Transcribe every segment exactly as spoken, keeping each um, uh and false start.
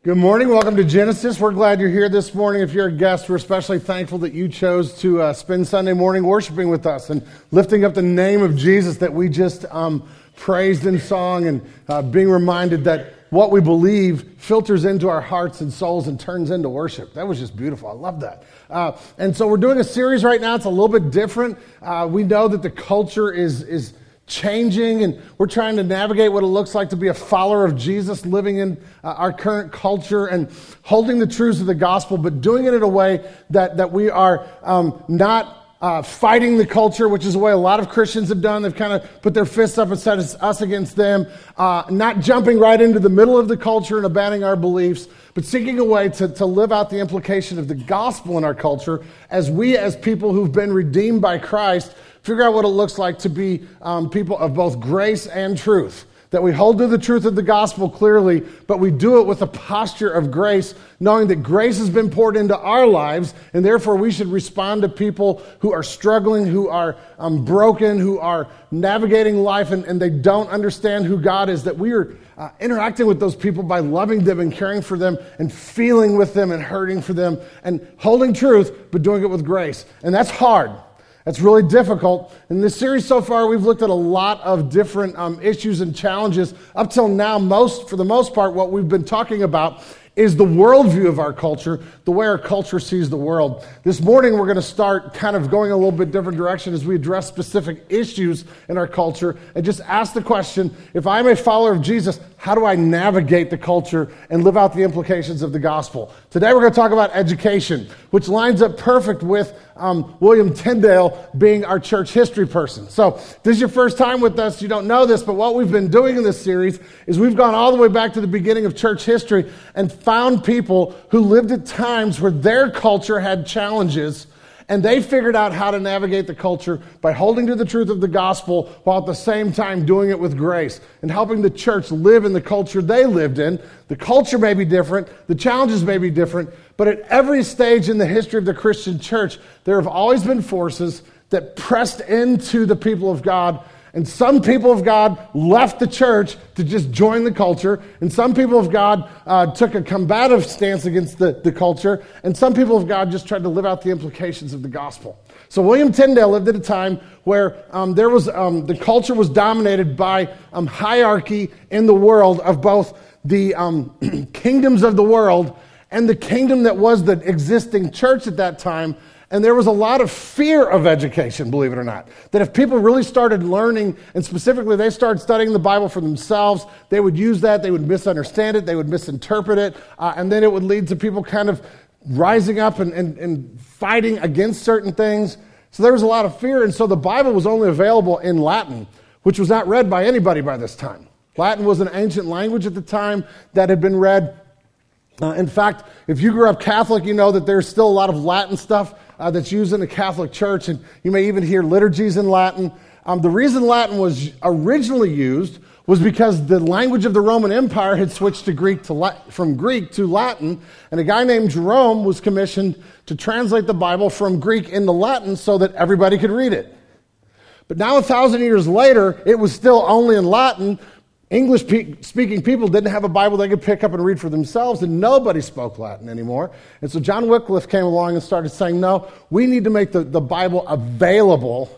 Good morning. Welcome to Genesis. We're glad you're here this morning. If you're a guest, we're especially thankful that you chose to uh, spend Sunday morning worshiping with us and lifting up the name of Jesus that we just um, praised in song, and uh, being reminded that what we believe filters into our hearts and souls and turns into worship. That was just beautiful. I love that. Uh, and so we're doing a series right now. It's a little bit different. Uh, we know that the culture is is changing, and we're trying to navigate what it looks like to be a follower of Jesus, living in uh, our current culture and holding the truths of the gospel, but doing it in a way that, that we are um, not uh, fighting the culture, which is the way a lot of Christians have done. They've kind of put their fists up and said it's us against them, uh, not jumping right into the middle of the culture and abandoning our beliefs, but seeking a way to, to live out the implication of the gospel in our culture as we, as people who've been redeemed by Christ, figure out what it looks like to be um, people of both grace and truth. That we hold to the truth of the gospel clearly, but we do it with a posture of grace, knowing that grace has been poured into our lives, and therefore we should respond to people who are struggling, who are um, broken, who are navigating life, and, and they don't understand who God is, that we are uh, interacting with those people by loving them and caring for them and feeling with them and hurting for them and holding truth, but doing it with grace. And that's hard. That's really difficult. In this series so far, we've looked at a lot of different um, issues and challenges. Up till now, most, for the most part, what we've been talking about is the worldview of our culture, the way our culture sees the world. This morning, we're going to start kind of going a little bit different direction as we address specific issues in our culture and just ask the question, if I'm a follower of Jesus, how do I navigate the culture and live out the implications of the gospel? Today, we're going to talk about education, which lines up perfect with um, William Tyndale being our church history person. So, if this is your first time with us, you don't know this, but what we've been doing in this series is we've gone all the way back to the beginning of church history and found people who lived at times where their culture had challenges, and they figured out how to navigate the culture by holding to the truth of the gospel while at the same time doing it with grace and helping the church live in the culture they lived in. The culture may be different, the challenges may be different, but at every stage in the history of the Christian church, there have always been forces that pressed into the people of God. And some people of God left the church to just join the culture. And some people of God uh, took a combative stance against the, the culture. And some people of God just tried to live out the implications of the gospel. So William Tyndale lived at a time where um, there was um, the culture was dominated by um, hierarchy in the world of both the um, kingdoms of the world and the kingdom that was the existing church at that time. And there was a lot of fear of education, believe it or not. That if people really started learning, and specifically they started studying the Bible for themselves, they would use that, they would misunderstand it, they would misinterpret it, uh, and then it would lead to people kind of rising up and, and, and fighting against certain things. So there was a lot of fear, and so the Bible was only available in Latin, which was not read by anybody by this time. Latin was an ancient language at the time that had been read. Uh, in fact, if you grew up Catholic, you know that there's still a lot of Latin stuff uh, that's used in the Catholic Church, and you may even hear liturgies in Latin. Um, the reason Latin was originally used was because the language of the Roman Empire had switched to Greek to La- from Greek to Latin, and a guy named Jerome was commissioned to translate the Bible from Greek into Latin so that everybody could read it. But now, a thousand years later, it was still only in Latin. English-speaking people didn't have a Bible they could pick up and read for themselves, and nobody spoke Latin anymore. And so John Wycliffe came along and started saying, no, we need to make the, the Bible available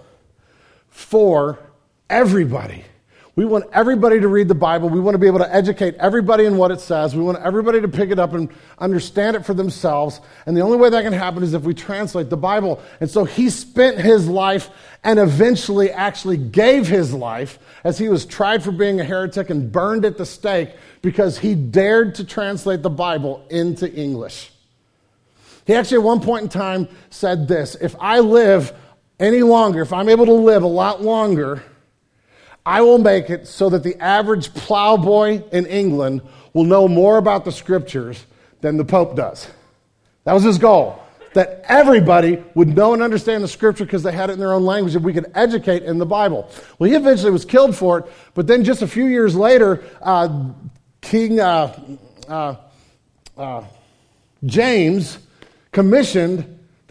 for everybody. We want everybody to read the Bible. We want to be able to educate everybody in what it says. We want everybody to pick it up and understand it for themselves. And the only way that can happen is if we translate the Bible. And so he spent his life and eventually actually gave his life as he was tried for being a heretic and burned at the stake because he dared to translate the Bible into English. He actually at one point in time said this, if I live any longer, if I'm able to live a lot longer, I will make it so that the average plowboy in England will know more about the scriptures than the Pope does. That was his goal, that everybody would know and understand the scripture because they had it in their own language and we could educate in the Bible. Well, he eventually was killed for it, but then just a few years later, uh, King uh, uh, uh, James commissioned the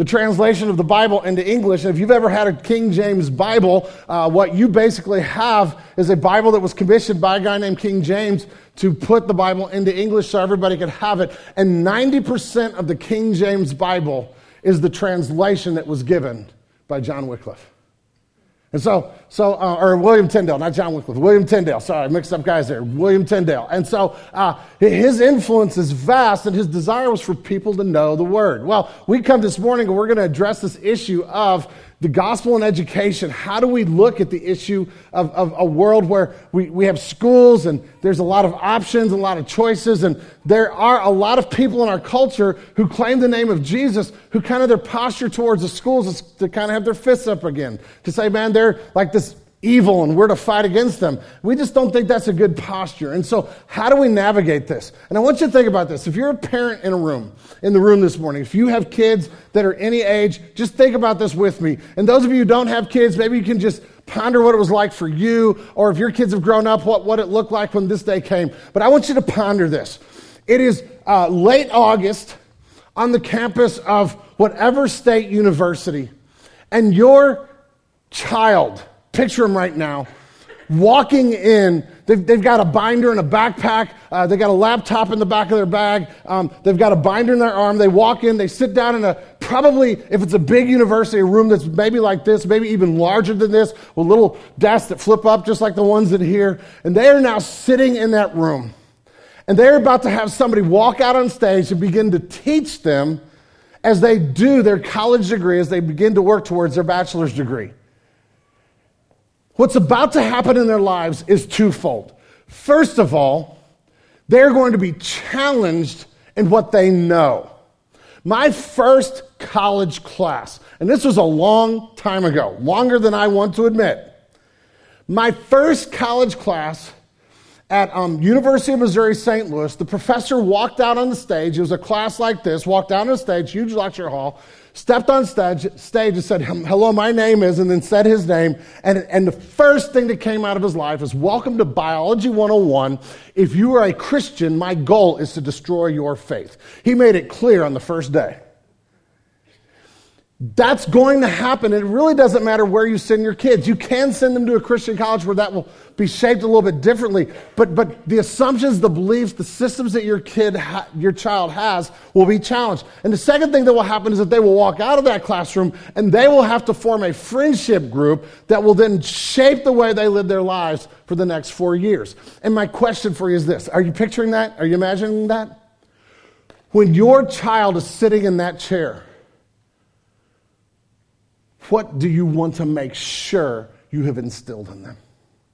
the translation of the Bible into English. And if you've ever had a King James Bible, uh, what you basically have is a Bible that was commissioned by a guy named King James to put the Bible into English so everybody could have it. And ninety percent of the King James Bible is the translation that was given by John Wycliffe. And so, so uh, or William Tyndale, not John Wycliffe, William Tyndale. Sorry, I mixed up guys there. William Tyndale. And so uh, his influence is vast, and his desire was for people to know the Word. Well, we come this morning, and we're going to address this issue of the gospel and education. How do we look at the issue of, of a world where we, we have schools, and there's a lot of options, a lot of choices, and there are a lot of people in our culture who claim the name of Jesus, who kind of their posture towards the schools is to kind of have their fists up again, to say, man, they're like this evil and we're to fight against them. We just don't think that's a good posture. And so how do we navigate this? And I want you to think about this. If you're a parent in a room, in the room this morning, if you have kids that are any age, just think about this with me. And those of you who don't have kids, maybe you can just ponder what it was like for you, or if your kids have grown up, what, what it looked like when this day came. But I want you to ponder this. It is uh, late August on the campus of whatever state university, and your child, picture them right now, walking in. They've, they've got a binder and a backpack. Uh, they've got a laptop in the back of their bag. Um, they've got a binder in their arm. They walk in. They sit down in a, probably, if it's a big university, a room that's maybe like this, maybe even larger than this, with little desks that flip up just like the ones that are here. And they are now sitting in that room. And they're about to have somebody walk out on stage and begin to teach them as they do their college degree, as they begin to work towards their bachelor's degree. What's about to happen in their lives is twofold. First of all, they're going to be challenged in what they know. My first college class, and this was a long time ago, longer than I want to admit. My first college class at um, University of Missouri, Saint Louis, the professor walked out on the stage. It was a class like this, walked out on the stage, huge lecture hall, stepped on stage, stage and said, hello, my name is, and then said his name. And, and the first thing that came out of his life is, welcome to Biology one oh one. If you are a Christian, my goal is to destroy your faith. He made it clear on the first day. That's going to happen. It really doesn't matter where you send your kids. You can send them to a Christian college where that will be shaped a little bit differently. But but the assumptions, the beliefs, the systems that your kid, ha- your child has will be challenged. And the second thing that will happen is that they will walk out of that classroom and they will have to form a friendship group that will then shape the way they live their lives for the next four years. And my question for you is this. Are you picturing that? Are you imagining that? When your child is sitting in that chair, what do you want to make sure you have instilled in them?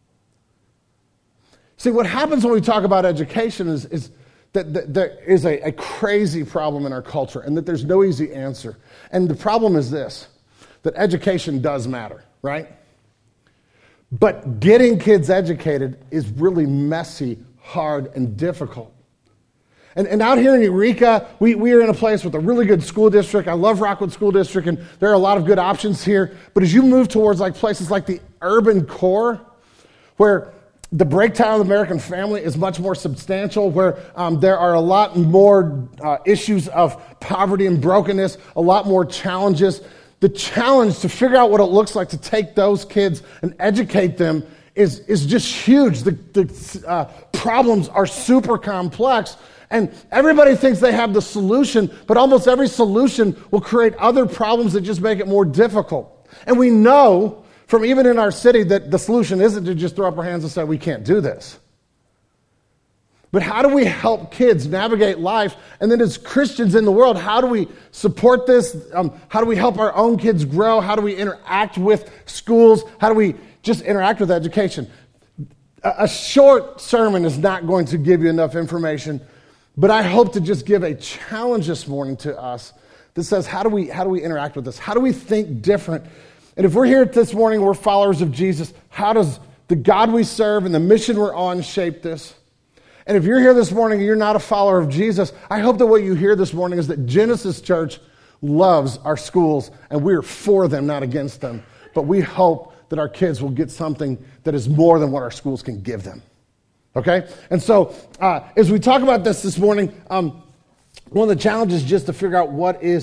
See, what happens when we talk about education is, is that, that there is a, a crazy problem in our culture and that there's no easy answer. And the problem is this, that education does matter, right? But getting kids educated is really messy, hard, and difficult. And, and out here in Eureka, we, we are in a place with a really good school district. I love Rockwood School District, and there are a lot of good options here. But as you move towards like places like the urban core, where the breakdown of the American family is much more substantial, where um, there are a lot more uh, issues of poverty and brokenness, a lot more challenges, the challenge to figure out what it looks like to take those kids and educate them is, is just huge. The, the uh, problems are super complex. And everybody thinks they have the solution, but almost every solution will create other problems that just make it more difficult. And we know from even in our city that the solution isn't to just throw up our hands and say, we can't do this. But how do we help kids navigate life? And then as Christians in the world, how do we support this? Um, how do we help our own kids grow? How do we interact with schools? How do we just interact with education? A, a short sermon is not going to give you enough information. But I hope to just give a challenge this morning to us that says, how do we how do we interact with this? How do we think different? And if we're here this morning, we're followers of Jesus, how does the God we serve and the mission we're on shape this? And if you're here this morning and you're not a follower of Jesus, I hope that what you hear this morning is that Genesis Church loves our schools and we're for them, not against them. But we hope that our kids will get something that is more than what our schools can give them. Okay? And so, uh, as we talk about this this morning, um, one of the challenges is just to figure out what is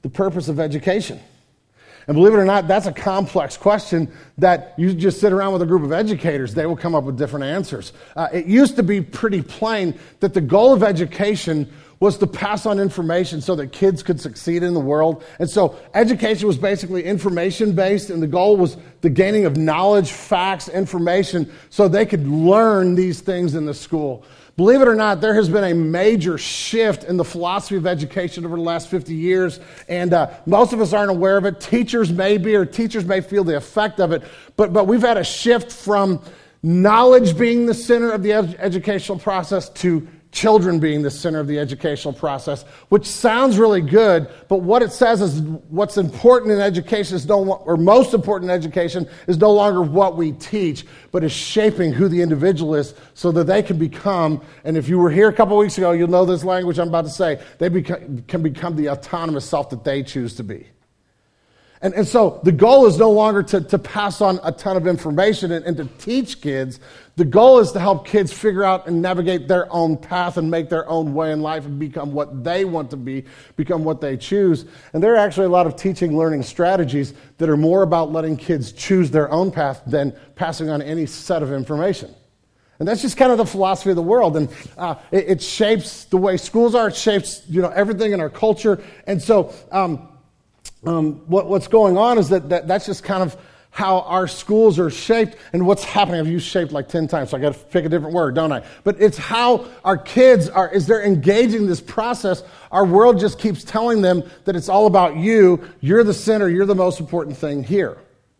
the purpose of education? And believe it or not, that's a complex question that you just sit around with a group of educators, they will come up with different answers. Uh, it used to be pretty plain that the goal of education was to pass on information so that kids could succeed in the world. And so education was basically information-based, and the goal was the gaining of knowledge, facts, information, so they could learn these things in the school. Believe it or not, there has been a major shift in the philosophy of education over the last fifty years, and uh, most of us aren't aware of it. Teachers may be, or teachers may feel the effect of it, but, but we've had a shift from knowledge being the center of the ed- educational process to children being the center of the educational process, which sounds really good, but what it says is what's important in education is no, or most important in education is no longer what we teach, but is shaping who the individual is so that they can become, and if you were here a couple weeks ago, you'll know this language I'm about to say, they become, can become the autonomous self that they choose to be. And, and so the goal is no longer to, to pass on a ton of information and, and to teach kids. The goal is to help kids figure out and navigate their own path and make their own way in life and become what they want to be, become what they choose. And there are actually a lot of teaching learning strategies that are more about letting kids choose their own path than passing on any set of information. And that's just kind of the philosophy of the world. And uh, it, it shapes the way schools are. It shapes, you know, everything in our culture. And so um, Um, what, what's going on is that, that that's just kind of how our schools are shaped and what's happening. I've used shaped like ten times, so I got to pick a different word, don't I? But it's how our kids are, as they're engaging this process, our world just keeps telling them that it's all about you. You're the center. You're the most important thing here.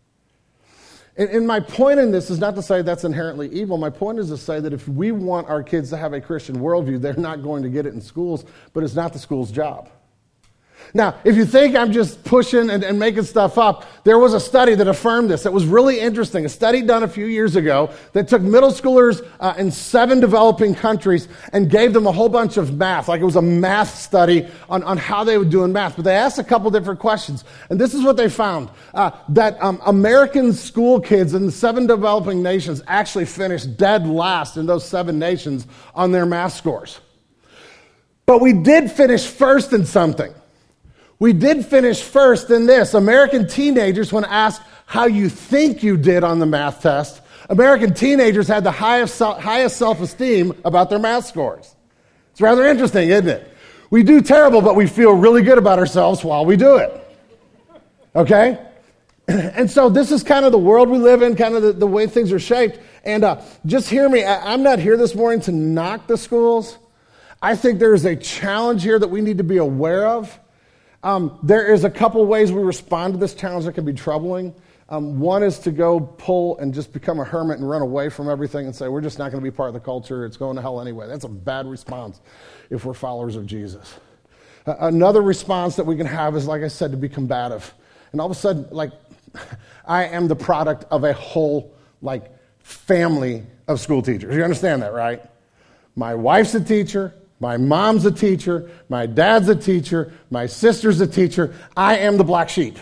And, and my point in this is not to say that's inherently evil. My point is to say that if we want our kids to have a Christian worldview, they're not going to get it in schools, but it's not the school's job. Now, if you think I'm just pushing and, and making stuff up, there was a study that affirmed this. It was really interesting. A study done a few years ago that took middle schoolers uh, in seven developing countries and gave them a whole bunch of math, like it was a math study on, on how they would do in math. But they asked a couple different questions. And this is what they found, uh, that um, American school kids in the seven developing nations actually finished dead last in those seven nations on their math scores. But we did finish first in something. We did finish first in this. American teenagers, when asked how you think you did on the math test, American teenagers had the highest, highest self-esteem about their math scores. It's rather interesting, isn't it? We do terrible, but we feel really good about ourselves while we do it. Okay? And so this is kind of the world we live in, kind of the, the way things are shaped. And uh, just hear me, I, I'm not here this morning to knock the schools. I think there is a challenge here that we need to be aware of. Um, there is a couple ways we respond to this challenge that can be troubling. Um, one is to go pull and just become a hermit and run away from everything and say, we're just not going to be part of the culture. It's going to hell anyway. That's a bad response if we're followers of Jesus. Uh, another response that we can have is, like I said, to be combative. And all of a sudden, like, I am the product of a whole, like, family of school teachers. You understand that, right? My wife's a teacher. My mom's a teacher, my dad's a teacher, my sister's a teacher. I am the black sheep,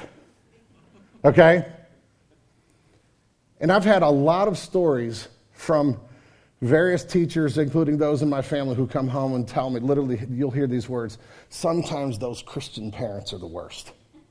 okay? And I've had a lot of stories from various teachers, including those in my family, who come home and tell me, literally, you'll hear these words, sometimes those Christian parents are the worst.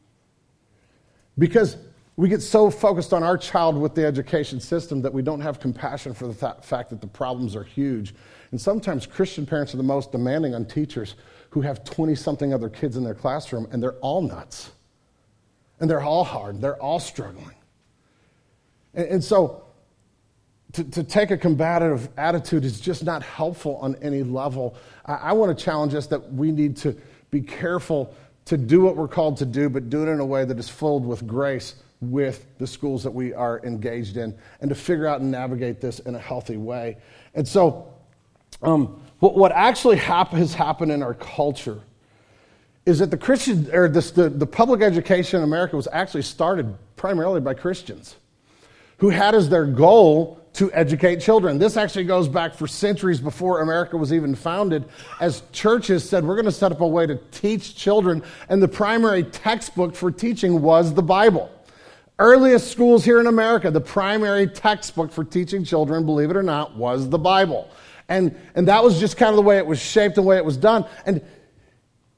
Because we get so focused on our child with the education system that we don't have compassion for the th- fact that the problems are huge. And sometimes Christian parents are the most demanding on teachers who have twenty-something other kids in their classroom, and they're all nuts. And they're all hard. They're all struggling. And, and so to, to take a combative attitude is just not helpful on any level. I, I want to challenge us that we need to be careful to do what we're called to do, but do it in a way that is filled with grace with the schools that we are engaged in, and to figure out and navigate this in a healthy way. And so um, what, what actually hap- has happened in our culture is that the Christian or this, the, the public education in America was actually started primarily by Christians who had as their goal to educate children. This actually goes back for centuries before America was even founded, as churches said, we're going to set up a way to teach children, and the primary textbook for teaching was the Bible. Earliest schools here in America, the primary textbook for teaching children, believe it or not, was the Bible. And, and that was just kind of the way it was shaped, the way it was done. And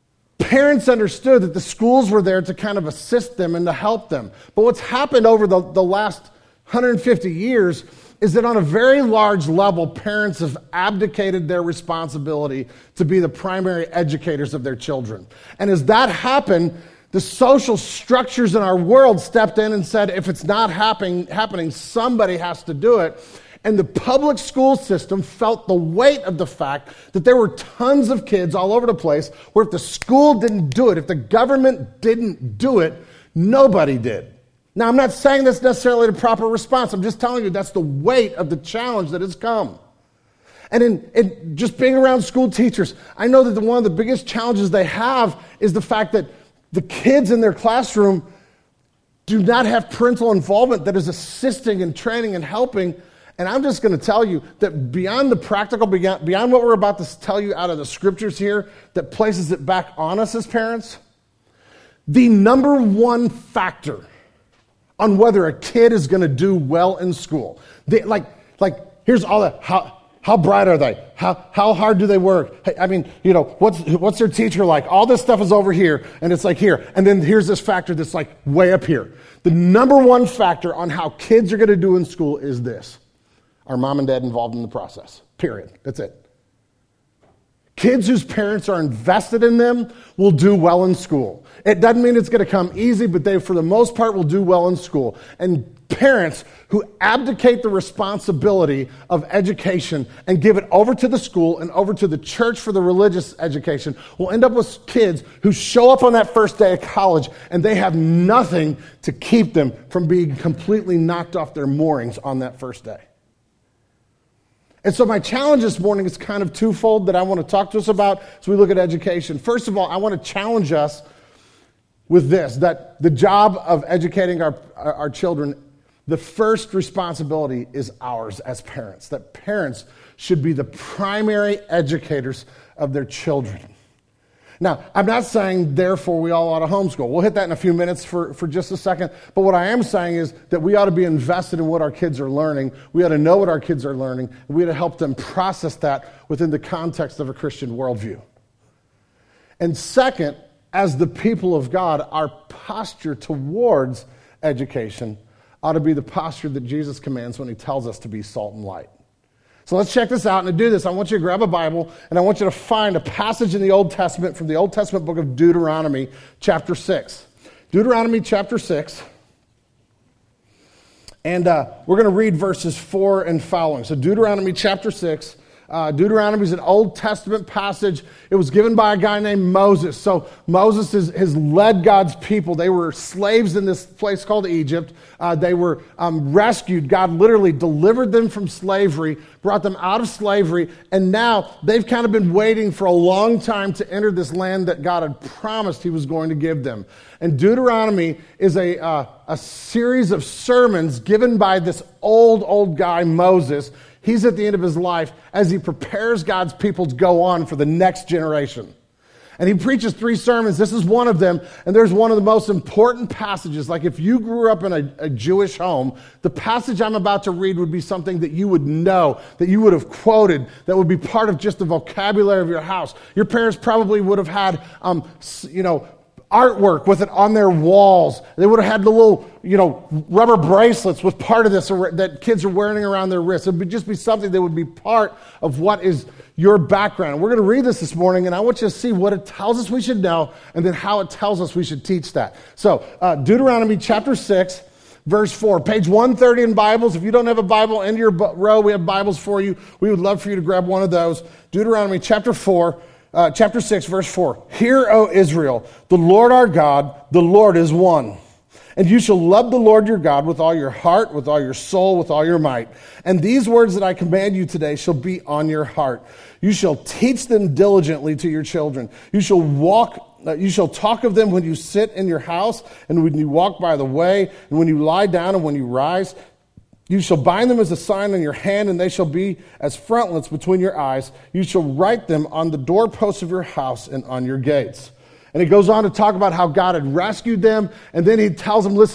parents understood that the schools were there to kind of assist them and to help them. But what's happened over the, the last one hundred fifty years is that on a very large level, parents have abdicated their responsibility to be the primary educators of their children. And as that happened, the social structures in our world stepped in and said, if it's not happening, happening, somebody has to do it. And the public school system felt the weight of the fact that there were tons of kids all over the place where if the school didn't do it, if the government didn't do it, nobody did. Now, I'm not saying that's necessarily the proper response. I'm just telling you that's the weight of the challenge that has come. And in, in just being around school teachers, I know that the, one of the biggest challenges they have is the fact that the kids in their classroom do not have parental involvement that is assisting and training and helping. And I'm just going to tell you that beyond the practical, beyond, beyond what we're about to tell you out of the scriptures here that places it back on us as parents, the number one factor on whether a kid is going to do well in school. They, like, like here's all that. How, how bright are they? How, how hard do they work? Hey, I mean, you know, what's, what's their teacher like? All this stuff is over here, and it's like here. And then here's this factor that's like way up here. The number one factor on how kids are going to do in school is this. Are mom and dad involved in the process? Period. That's it. Kids whose parents are invested in them will do well in school. It doesn't mean it's going to come easy, but they, for the most part, will do well in school. And parents who abdicate the responsibility of education and give it over to the school and over to the church for the religious education will end up with kids who show up on that first day of college and they have nothing to keep them from being completely knocked off their moorings on that first day. And so my challenge this morning is kind of twofold that I want to talk to us about as we look at education. First of all, I want to challenge us with this, that the job of educating our, our, our children, the first responsibility is ours as parents, that parents should be the primary educators of their children. Now, I'm not saying, therefore, we all ought to homeschool. We'll hit that in a few minutes for, for just a second. But what I am saying is that we ought to be invested in what our kids are learning. We ought to know what our kids are learning. And we ought to help them process that within the context of a Christian worldview. And second, as the people of God, our posture towards education ought to be the posture that Jesus commands when he tells us to be salt and light. So let's check this out. And to do this, I want you to grab a Bible, and I want you to find a passage in the Old Testament from the Old Testament book of Deuteronomy, chapter six. Deuteronomy, chapter six. And uh, we're going to read verses four and following. So Deuteronomy, chapter six. Uh, Deuteronomy is an Old Testament passage. It was given by a guy named Moses. So Moses has, has led God's people. They were slaves in this place called Egypt. Uh, they were um, rescued. God literally delivered them from slavery, brought them out of slavery, and now they've kind of been waiting for a long time to enter this land that God had promised he was going to give them. And Deuteronomy is a, uh, a series of sermons given by this old, old guy, Moses. He's at the end of his life as he prepares God's people to go on for the next generation. And he preaches three sermons. This is one of them. And there's one of the most important passages. Like if you grew up in a, a Jewish home, the passage I'm about to read would be something that you would know, that you would have quoted, that would be part of just the vocabulary of your house. Your parents probably would have had, um, you know, artwork with it on their walls. They would have had the little, you know, rubber bracelets with part of this that kids are wearing around their wrists. It would just be something that would be part of what is your background. We're going to read this this morning, and I want you to see what it tells us we should know and then how it tells us we should teach that. So, uh, Deuteronomy chapter six, verse four, page one thirty in Bibles. If you don't have a Bible in your row, we have Bibles for you. We would love for you to grab one of those. Deuteronomy chapter four, Uh, chapter six, verse four. Hear, O Israel, the Lord our God, the Lord is one. And you shall love the Lord your God with all your heart, with all your soul, with all your might. And these words that I command you today shall be on your heart. You shall teach them diligently to your children. You shall walk, uh, you shall talk of them when you sit in your house, and when you walk by the way, and when you lie down, and when you rise. You shall bind them as a sign on your hand, and they shall be as frontlets between your eyes. You shall write them on the doorposts of your house and on your gates. And it goes on to talk about how God had rescued them, and then he tells them, listen,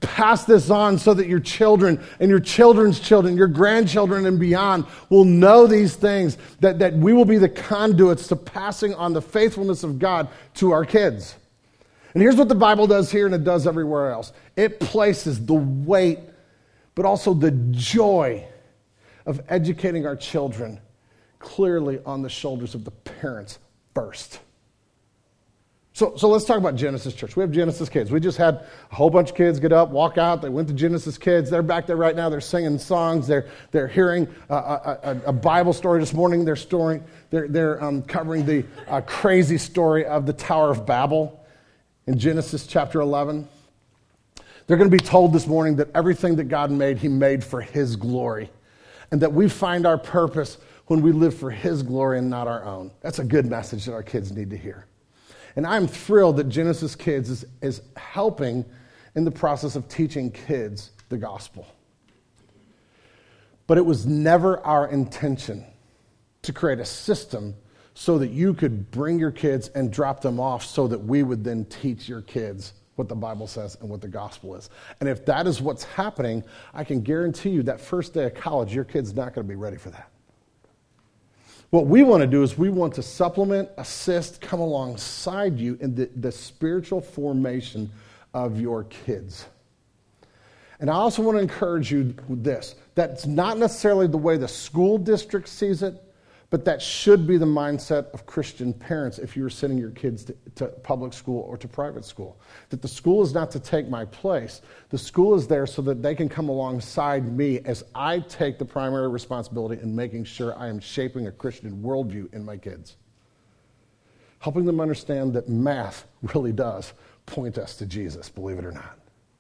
pass this on so that your children and your children's children, your grandchildren and beyond will know these things, that, that we will be the conduits to passing on the faithfulness of God to our kids. And here's what the Bible does here and it does everywhere else. It places the weight, but also the joy of educating our children clearly on the shoulders of the parents first. So, so let's talk about Genesis Church. We have Genesis Kids. We just had a whole bunch of kids get up, walk out. They went to Genesis Kids. They're back there right now. They're singing songs. They're they're hearing a, a, a Bible story this morning. They're storing. They're they're um, covering the uh, crazy story of the Tower of Babel in Genesis chapter eleven. They're going to be told this morning that everything that God made, He made for His glory, and that we find our purpose when we live for His glory and not our own. That's a good message that our kids need to hear. And I'm thrilled that Genesis Kids is, is helping in the process of teaching kids the gospel. But it was never our intention to create a system so that you could bring your kids and drop them off so that we would then teach your kids what the Bible says and what the gospel is. And if that is what's happening, I can guarantee you that first day of college, your kid's not going to be ready for that. What we want to do is we want to supplement, assist, come alongside you in the, the spiritual formation of your kids. And I also want to encourage you with this. That's not necessarily the way the school district sees it, but that should be the mindset of Christian parents if you were sending your kids to, to public school or to private school. That the school is not to take my place. The school is there so that they can come alongside me as I take the primary responsibility in making sure I am shaping a Christian worldview in my kids. Helping them understand that math really does point us to Jesus, believe it or not.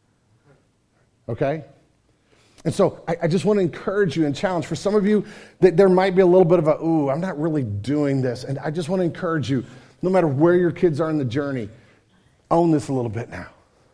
Okay? And so I, I just want to encourage you and challenge. For some of you, that there might be a little bit of a, ooh, I'm not really doing this. And I just want to encourage you, no matter where your kids are in the journey, own this a little bit now.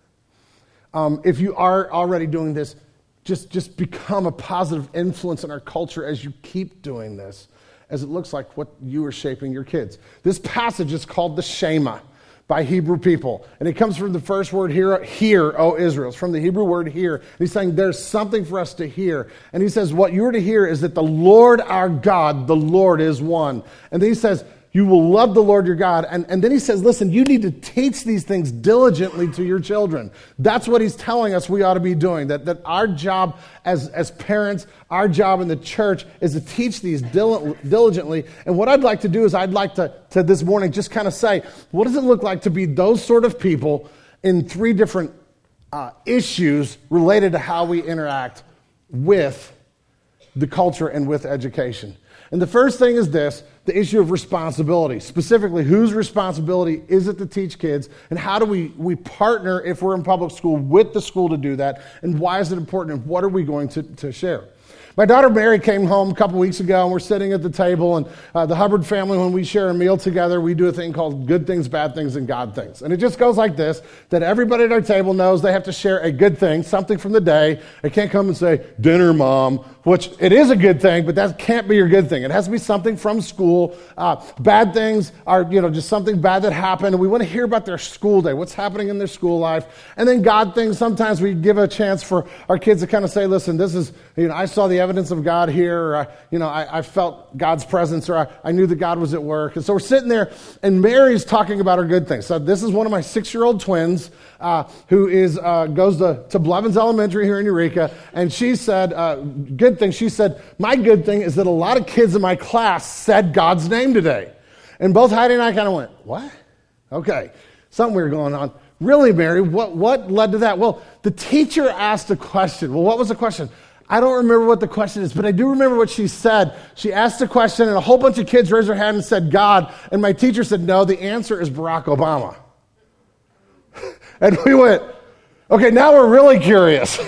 Um, if you are already doing this, just, just become a positive influence in our culture as you keep doing this, as it looks like what you are shaping your kids. This passage is called the Shema by Hebrew people. And it comes from the first word here, hear, O Israel. It's from the Hebrew word hear. And he's saying there's something for us to hear. And he says what you're to hear is that the Lord our God, the Lord is one. And then he says, you will love the Lord your God. And, and then he says, listen, you need to teach these things diligently to your children. That's what he's telling us we ought to be doing. That, that our job as, as parents, our job in the church is to teach these dil- diligently. And what I'd like to do is I'd like to, to this morning just kind of say, what does it look like to be those sort of people in three different uh, issues related to how we interact with the culture and with education? And the first thing is this, the issue of responsibility. Specifically, whose responsibility is it to teach kids, and how do we, we partner, if we're in public school, with the school to do that, and why is it important, and what are we going to, to share? My daughter Mary came home a couple weeks ago, and we're sitting at the table, and uh, the Hubbard family, when we share a meal together, we do a thing called good things, bad things, and God things. And it just goes like this, that everybody at our table knows they have to share a good thing, something from the day. They can't come and say, dinner, Mom, which it is a good thing, but that can't be your good thing. It has to be something from school. Uh, bad things are, you know, just something bad that happened, and we want to hear about their school day, what's happening in their school life. And then God things, sometimes we give a chance for our kids to kind of say, listen, this is, you know, I saw the evidence of God here, or, I, you know, I, I felt God's presence, or I, I knew that God was at work. And so we're sitting there, and Mary's talking about her good things. So this is one of my six-year-old twins uh, who is uh, goes to, to Blevins Elementary here in Eureka, and she said, uh, good thing, she said, my good thing is that a lot of kids in my class said God's name today. And both Heidi and I kind of went, what? Okay, something weird going on. Really, Mary, what, what led to that? Well, the teacher asked a question. Well, what was the question? I don't remember what the question is, but I do remember what she said. She asked a question, and a whole bunch of kids raised their hand and said God, and my teacher said, no, the answer is Barack Obama. And we went, okay, now we're really curious.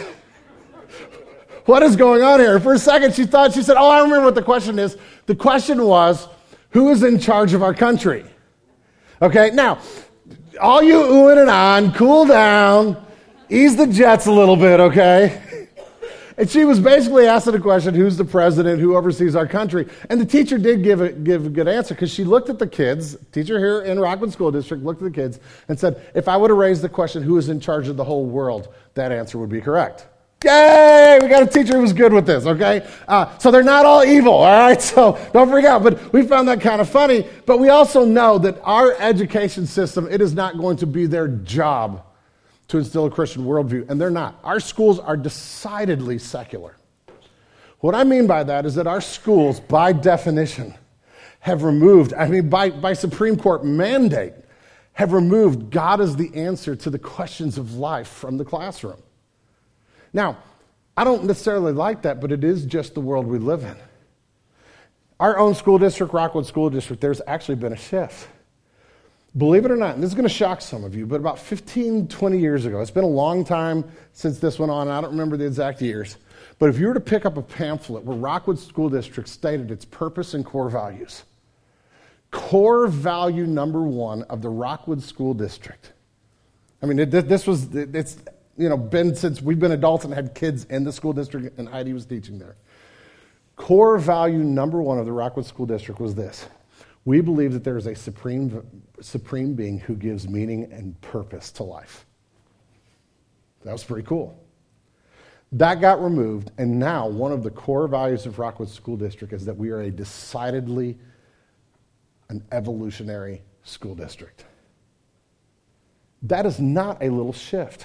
What is going on here? For a second, she thought, she said, oh, I remember what the question is. The question was, who is in charge of our country? Okay, now, all you oohing and on, cool down, ease the jets a little bit, okay? And she was basically asking the question, who's the president, who oversees our country? And the teacher did give a, give a good answer, because she looked at the kids, teacher here in Rockwood School District looked at the kids and said, if I would have raised the question, who is in charge of the whole world, that answer would be correct. Yay! We got a teacher who was good with this, okay? Uh, so they're not all evil, all right? So don't freak out. But we found that kind of funny. But we also know that our education system, it is not going to be their job to instill a Christian worldview, and they're not. Our schools are decidedly secular. What I mean by that is that our schools, by definition, have removed, I mean, by, by Supreme Court mandate, have removed God as the answer to the questions of life from the classroom. Now, I don't necessarily like that, but it is just the world we live in. Our own school district, Rockwood School District, there's actually been a shift. Believe it or not, and this is going to shock some of you, but about fifteen, twenty years ago, it's been a long time since this went on, and I don't remember the exact years, but if you were to pick up a pamphlet where Rockwood School District stated its purpose and core values, core value number one of the Rockwood School District, I mean, it, this was, it, it's, you know, been since we've been adults and had kids in the school district, and Heidi was teaching there. Core value number one of the Rockwood School District was this: we believe that there is a supreme, supreme being who gives meaning and purpose to life. That was pretty cool. That got removed, and now one of the core values of Rockwood School District is that we are a decidedly an evolutionary school district. That is not a little shift.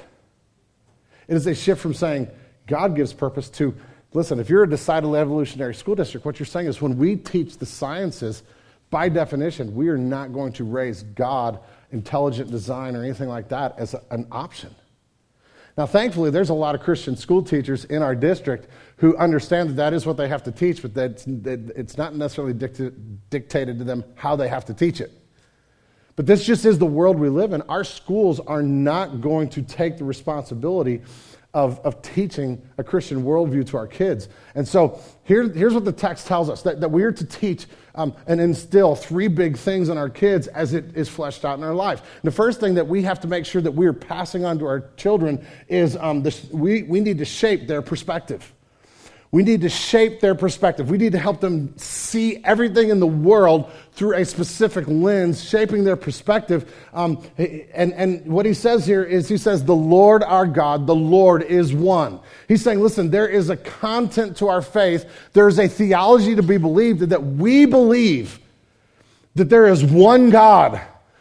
It is a shift from saying God gives purpose to, listen, if you're a decidedly evolutionary school district, what you're saying is when we teach the sciences, by definition, we are not going to raise God, intelligent design, or anything like that as a, an option. Now, thankfully, there's a lot of Christian school teachers in our district who understand that that is what they have to teach, but that it's, that it's not necessarily dicta- dictated to them how they have to teach it. But this just is the world we live in. Our schools are not going to take the responsibility of, of teaching a Christian worldview to our kids. And so here, here's what the text tells us, that, that we are to teach um, and instill three big things in our kids as it is fleshed out in our life. And the first thing that we have to make sure that we are passing on to our children is um, this, we, we need to shape their perspective. We need to shape their perspective. We need to help them see everything in the world through a specific lens, shaping their perspective. Um, and, and what he says here is, he says, the Lord our God, the Lord is one. He's saying, listen, there is a content to our faith. There is a theology to be believed, that we believe that there is one God.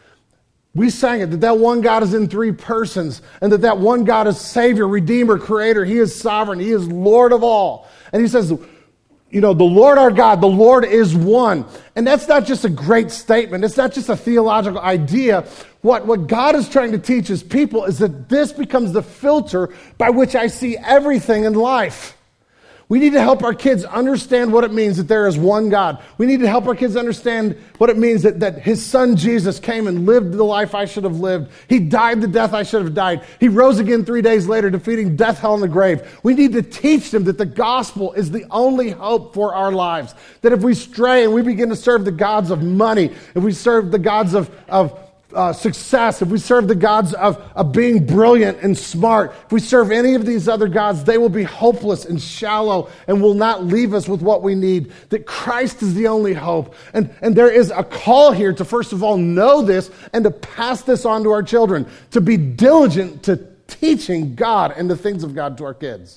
We sang it, that that one God is in three persons, and that that one God is Savior, Redeemer, Creator. He is sovereign. He is Lord of all. And he says, you know, the Lord our God, the Lord is one. And that's not just a great statement. It's not just a theological idea. What, what God is trying to teach his people is that this becomes the filter by which I see everything in life. We need to help our kids understand what it means that there is one God. We need to help our kids understand what it means that, that his son Jesus came and lived the life I should have lived. He died the death I should have died. He rose again three days later, defeating death, hell, and the grave. We need to teach them that the gospel is the only hope for our lives. That if we stray and we begin to serve the gods of money, if we serve the gods of, of Uh, success, if we serve the gods of, of being brilliant and smart, if we serve any of these other gods, they will be hopeless and shallow and will not leave us with what we need. That Christ is the only hope. And, and there is a call here to, first of all, know this and to pass this on to our children, to be diligent to teaching God and the things of God to our kids.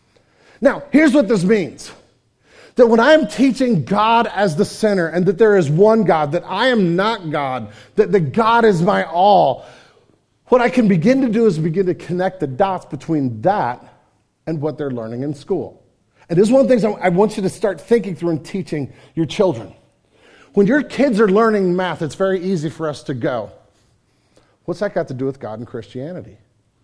Now, here's what this means. That when I'm teaching God as the center, and that there is one God, that I am not God, that the God is my all, what I can begin to do is begin to connect the dots between that and what they're learning in school. And this is one of the things I want you to start thinking through in teaching your children. When your kids are learning math, it's very easy for us to go, what's that got to do with God and Christianity?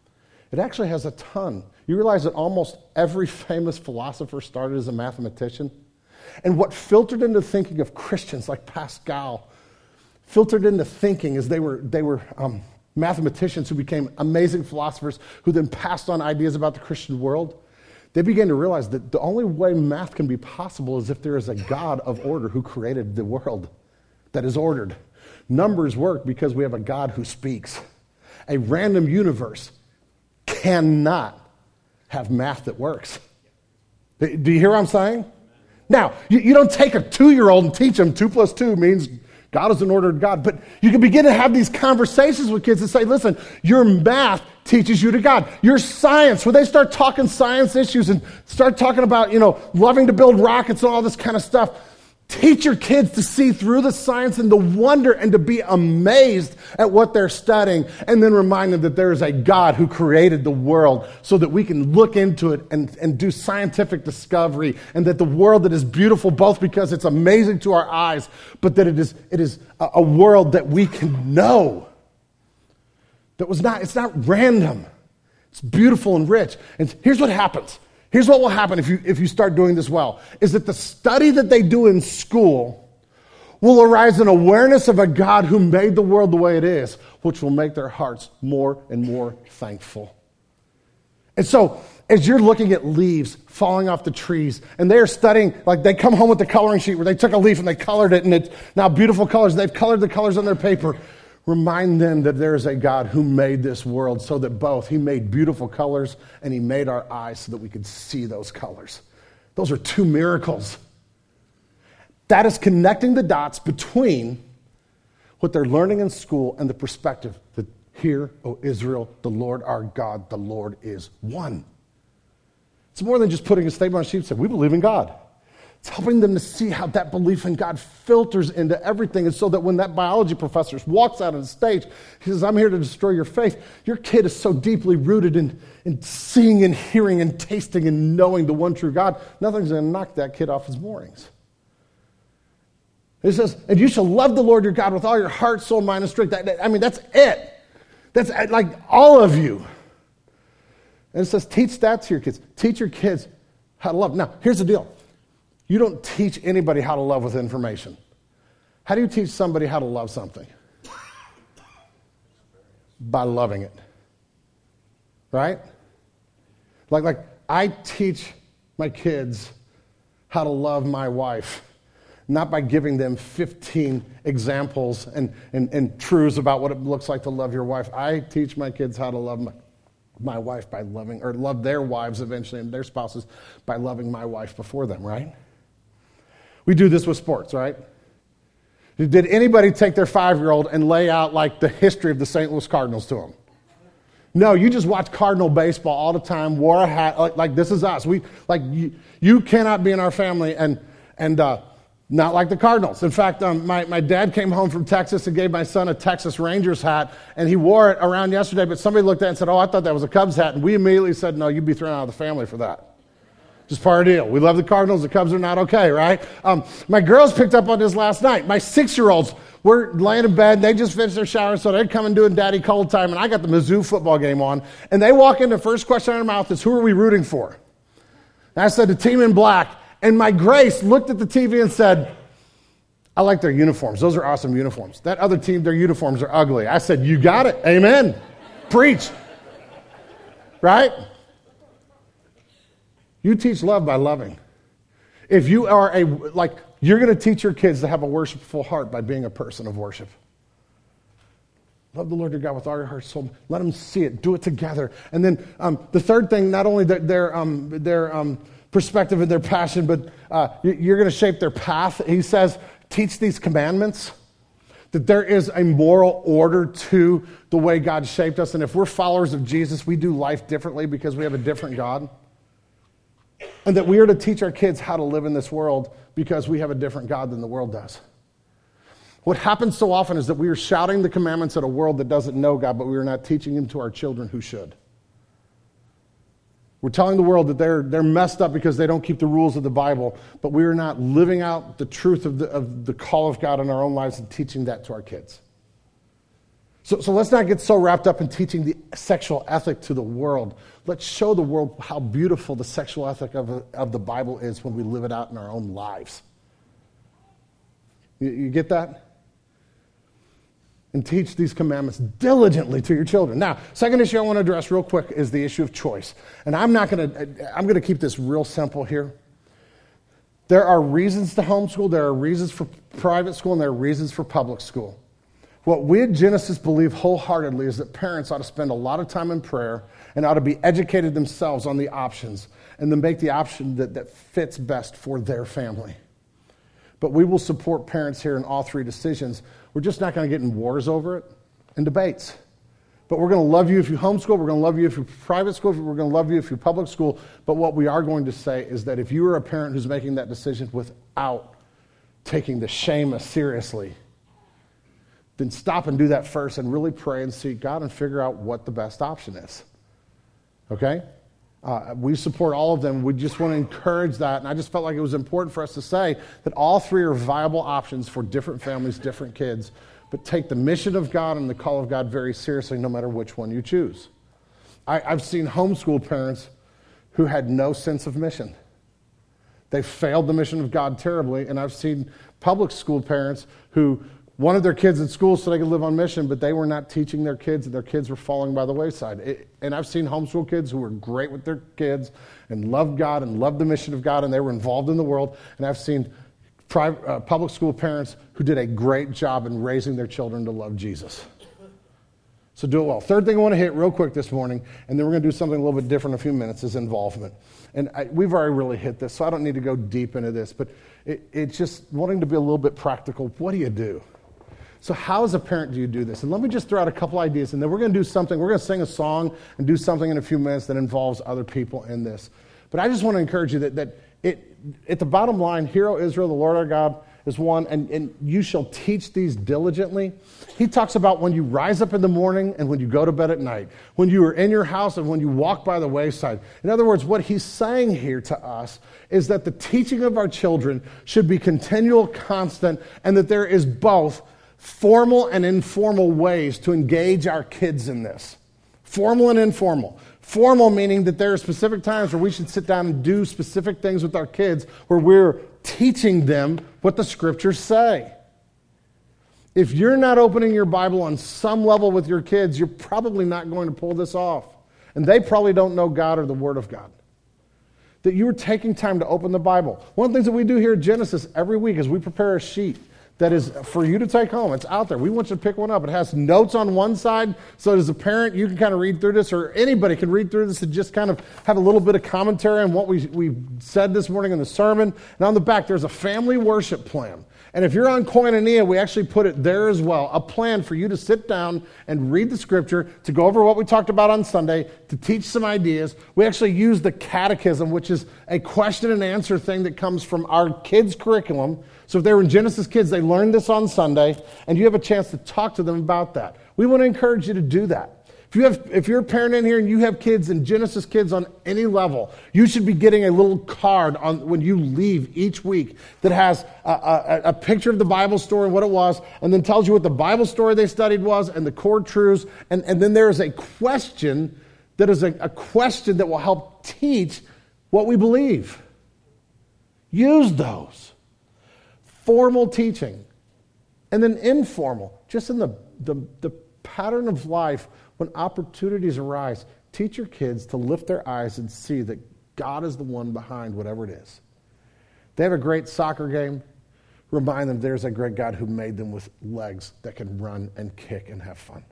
It actually has a ton. You realize that almost every famous philosopher started as a mathematician? And what filtered into thinking of Christians like Pascal, filtered into thinking as they were they were um, mathematicians who became amazing philosophers who then passed on ideas about the Christian world, they began to realize that the only way math can be possible is if there is a God of order who created the world that is ordered. Numbers work because we have a God who speaks. A random universe cannot have math that works. Do you hear what I'm saying? Now, you, you don't take a two-year-old and teach them two plus two means God is an ordered God. But you can begin to have these conversations with kids and say, listen, your math teaches you to God. Your science, when they start talking science issues and start talking about, you know, loving to build rockets and all this kind of stuff, teach your kids to see through the science and the wonder and to be amazed at what they're studying, and then remind them that there is a God who created the world so that we can look into it and, and do scientific discovery, and that the world that is beautiful both because it's amazing to our eyes, but that it is it is a, a world that we can know. That was not, it's not random. It's beautiful and rich. And here's what happens. Here's what will happen if you if you start doing this well, is that the study that they do in school will arise an awareness of a God who made the world the way it is, which will make their hearts more and more thankful. And so, as you're looking at leaves falling off the trees, and they're studying, like they come home with the coloring sheet where they took a leaf and they colored it, and it's now beautiful colors. They've colored the colors on their paper. Remind them that there is a God who made this world so that both He made beautiful colors and He made our eyes so that we could see those colors. Those are two miracles. That is connecting the dots between what they're learning in school and the perspective that hear, O Israel, the Lord our God, the Lord is one. It's more than just putting a statement on a sheet and saying, we believe in God. It's helping them to see how that belief in God filters into everything. And so that when that biology professor walks out on the stage, he says, I'm here to destroy your faith. Your kid is so deeply rooted in, in seeing and hearing and tasting and knowing the one true God, nothing's going to knock that kid off his moorings. He says, and you shall love the Lord your God with all your heart, soul, mind, and strength. That, that, I mean, that's it. That's like all of you. And it says, teach that to your kids. Teach your kids how to love. Now, here's the deal. You don't teach anybody how to love with information. How do you teach somebody how to love something? By loving it. Right? Like, like I teach my kids how to love my wife, not by giving them fifteen examples and, and, and truths about what it looks like to love your wife. I teach my kids how to love my, my wife by loving, or love their wives eventually and their spouses by loving my wife before them, right? We do this with sports, right? Did anybody take their five-year-old and lay out like the history of the Saint Louis Cardinals to them? No, you just watch Cardinal baseball all the time, wore a hat, like, like this is us. We like you, you cannot be in our family and and uh, not like the Cardinals. In fact, um, my, my dad came home from Texas and gave my son a Texas Rangers hat, and he wore it around yesterday, but somebody looked at it and said, oh, I thought that was a Cubs hat, and we immediately said, no, you'd be thrown out of the family for that. Just part of the deal. We love the Cardinals. The Cubs are not okay, right? Um, my girls picked up on this last night. My six-year-olds were laying in bed. They just finished their shower, so they're coming doing daddy cold time, and I got the Mizzou football game on. And they walk in, the first question out of their mouth is, who are we rooting for? And I said, the team in black. And my Grace looked at the T V and said, I like their uniforms. Those are awesome uniforms. That other team, their uniforms are ugly. I said, you got it. Amen. Preach. Right? You teach love by loving. If you are a, like, you're going to teach your kids to have a worshipful heart by being a person of worship. Love the Lord your God with all your heart, soul. Let them see it. Do it together. And then um, the third thing, not only their, their, um, their um, perspective and their passion, but uh, you're going to shape their path. He says, teach these commandments, that there is a moral order to the way God shaped us. And if we're followers of Jesus, we do life differently because we have a different God. And that we are to teach our kids how to live in this world because we have a different God than the world does. What happens so often is that we are shouting the commandments at a world that doesn't know God, but we are not teaching them to our children who should. We're telling the world that they're, they're messed up because they don't keep the rules of the Bible, but we are not living out the truth of the, of the call of God in our own lives and teaching that to our kids. So, so let's not get so wrapped up in teaching the sexual ethic to the world. Let's show the world how beautiful the sexual ethic of, of the Bible is when we live it out in our own lives. You, you get that? And teach these commandments diligently to your children. Now, second issue I want to address real quick is the issue of choice. And I'm not going to, I'm going to keep this real simple here. There are reasons to homeschool, there are reasons for private school, and there are reasons for public school. What we at Genesis believe wholeheartedly is that parents ought to spend a lot of time in prayer and ought to be educated themselves on the options and then make the option that, that fits best for their family. But we will support parents here in all three decisions. We're just not going to get in wars over it and debates. But we're going to love you if you homeschool. We're going to love you if you're private school. We're going to love you if you're public school. But what we are going to say is that if you are a parent who's making that decision without taking the shame seriously, then stop and do that first and really pray and seek God and figure out what the best option is. Okay? Uh, we support all of them. We just want to encourage that. And I just felt like it was important for us to say that all three are viable options for different families, different kids. But take the mission of God and the call of God very seriously, no matter which one you choose. I, I've seen homeschool parents who had no sense of mission. They failed the mission of God terribly. And I've seen public school parents who wanted their kids in school so they could live on mission, but they were not teaching their kids, and their kids were falling by the wayside. It, and I've seen homeschool kids who were great with their kids and loved God and loved the mission of God, and they were involved in the world. And I've seen private, uh, public school parents who did a great job in raising their children to love Jesus. So do it well. Third thing I want to hit real quick this morning, and then we're going to do something a little bit different in a few minutes, is involvement. And I, we've already really hit this, so I don't need to go deep into this, but it, it's just wanting to be a little bit practical. What do you do? So how, as a parent, do you do this? And let me just throw out a couple ideas, and then we're going to do something. We're going to sing a song and do something in a few minutes that involves other people in this. But I just want to encourage you that, that it, at the bottom line, Hear, O Israel, the Lord our God is one, and, and you shall teach these diligently. He talks about when you rise up in the morning and when you go to bed at night, when you are in your house and when you walk by the wayside. In other words, what he's saying here to us is that the teaching of our children should be continual, constant, and that there is both formal and informal ways to engage our kids in this. Formal and informal. Formal meaning that there are specific times where we should sit down and do specific things with our kids where we're teaching them what the scriptures say. If you're not opening your Bible on some level with your kids, you're probably not going to pull this off. And they probably don't know God or the Word of God. That you are taking time to open the Bible. One of the things that we do here at Genesis every week is we prepare a sheet that is for you to take home. It's out there. We want you to pick one up. It has notes on one side, so as a parent, you can kind of read through this, or anybody can read through this and just kind of have a little bit of commentary on what we, we said this morning in the sermon. And on the back, there's a family worship plan. And if you're on Koinonia, we actually put it there as well, a plan for you to sit down and read the scripture, to go over what we talked about on Sunday, to teach some ideas. We actually use the catechism, which is a question and answer thing that comes from our kids' curriculum. So if they were in Genesis Kids, they learned this on Sunday, and you have a chance to talk to them about that. We want to encourage you to do that. If you have, if you're a parent in here and you have kids in Genesis Kids on any level, you should be getting a little card on when you leave each week that has a, a, a picture of the Bible story and what it was, and then tells you what the Bible story they studied was and the core truths, and, and then there is a question that is a, a question that will help teach what we believe. Use those. Formal teaching, and then informal, just in the, the, the pattern of life. When opportunities arise, teach your kids to lift their eyes and see that God is the one behind whatever it is. They have a great soccer game. Remind them there's a great God who made them with legs that can run and kick and have fun.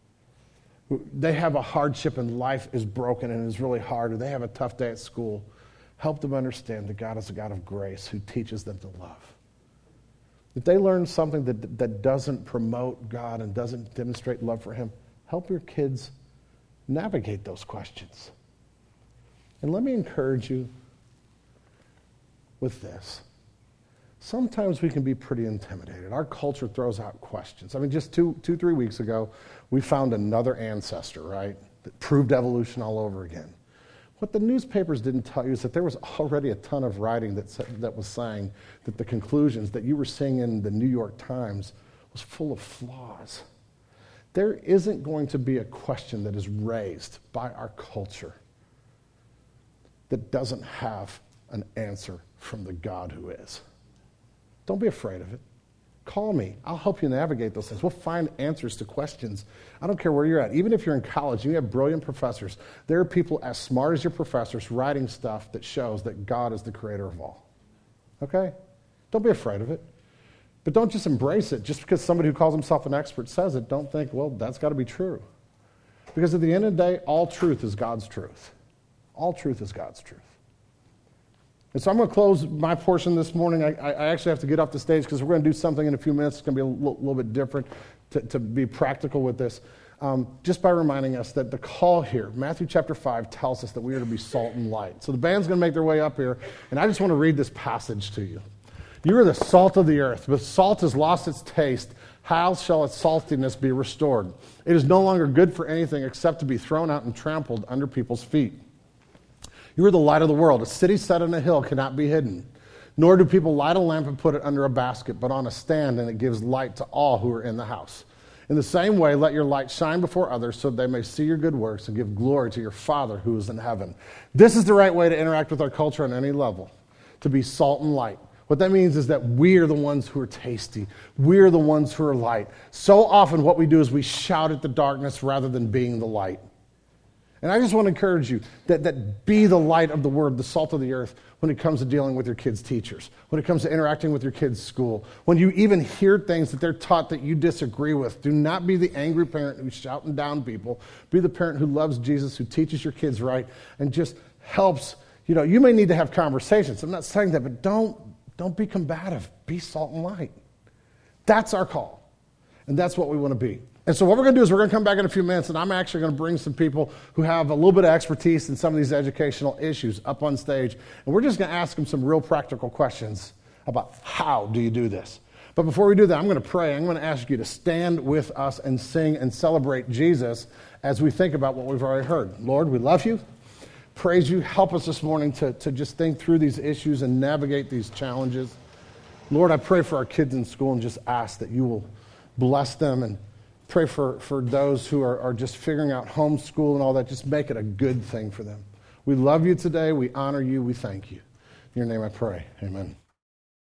They have a hardship and life is broken and is really hard, or they have a tough day at school. Help them understand that God is a God of grace who teaches them to love. If they learn something that, that doesn't promote God and doesn't demonstrate love for Him, help your kids navigate those questions. And let me encourage you with this. Sometimes we can be pretty intimidated. Our culture throws out questions. I mean, just two, two, three weeks ago, we found another ancestor, right, that proved evolution all over again. What the newspapers didn't tell you is that there was already a ton of writing that, said, that was saying that the conclusions that you were seeing in the New York Times was full of flaws. There isn't going to be a question that is raised by our culture that doesn't have an answer from the God who is. Don't be afraid of it. Call me. I'll help you navigate those things. We'll find answers to questions. I don't care where you're at. Even if you're in college and you have brilliant professors, there are people as smart as your professors writing stuff that shows that God is the creator of all. Okay? Don't be afraid of it. But don't just embrace it. Just because somebody who calls himself an expert says it, don't think, well, that's got to be true. Because at the end of the day, all truth is God's truth. All truth is God's truth. And so I'm going to close my portion this morning. I, I actually have to get off the stage because we're going to do something in a few minutes. It's going to be a little, little bit different to, to be practical with this. Um, just by reminding us that the call here, Matthew chapter five, tells us that we are to be salt and light. So the band's going to make their way up here, and I just want to read this passage to you. You are the salt of the earth, but salt has lost its taste. How shall its saltiness be restored? It is no longer good for anything except to be thrown out and trampled under people's feet. You are the light of the world. A city set on a hill cannot be hidden. Nor do people light a lamp and put it under a basket, but on a stand, and it gives light to all who are in the house. In the same way, let your light shine before others so that they may see your good works and give glory to your Father who is in heaven. This is the right way to interact with our culture on any level, to be salt and light. What that means is that we are the ones who are tasty. We're the ones who are light. So often what we do is we shout at the darkness rather than being the light. And I just want to encourage you that, that be the light of the word, the salt of the earth, when it comes to dealing with your kids' teachers, when it comes to interacting with your kids' school, when you even hear things that they're taught that you disagree with. Do not be the angry parent who's shouting down people. Be the parent who loves Jesus, who teaches your kids right, and just helps. You know, you may need to have conversations. I'm not saying that, but don't, don't be combative. Be salt and light. That's our call, and that's what we want to be. And so what we're going to do is we're going to come back in a few minutes, and I'm actually going to bring some people who have a little bit of expertise in some of these educational issues up on stage, and we're just going to ask them some real practical questions about how do you do this. But before we do that, I'm going to pray. I'm going to ask you to stand with us and sing and celebrate Jesus as we think about what we've already heard. Lord, we love you. Praise you. Help us this morning to, to just think through these issues and navigate these challenges. Lord, I pray for our kids in school and just ask that you will bless them, and pray for, for those who are, are just figuring out homeschool and all that. Just make it a good thing for them. We love you today. We honor you. We thank you. In your name I pray. Amen.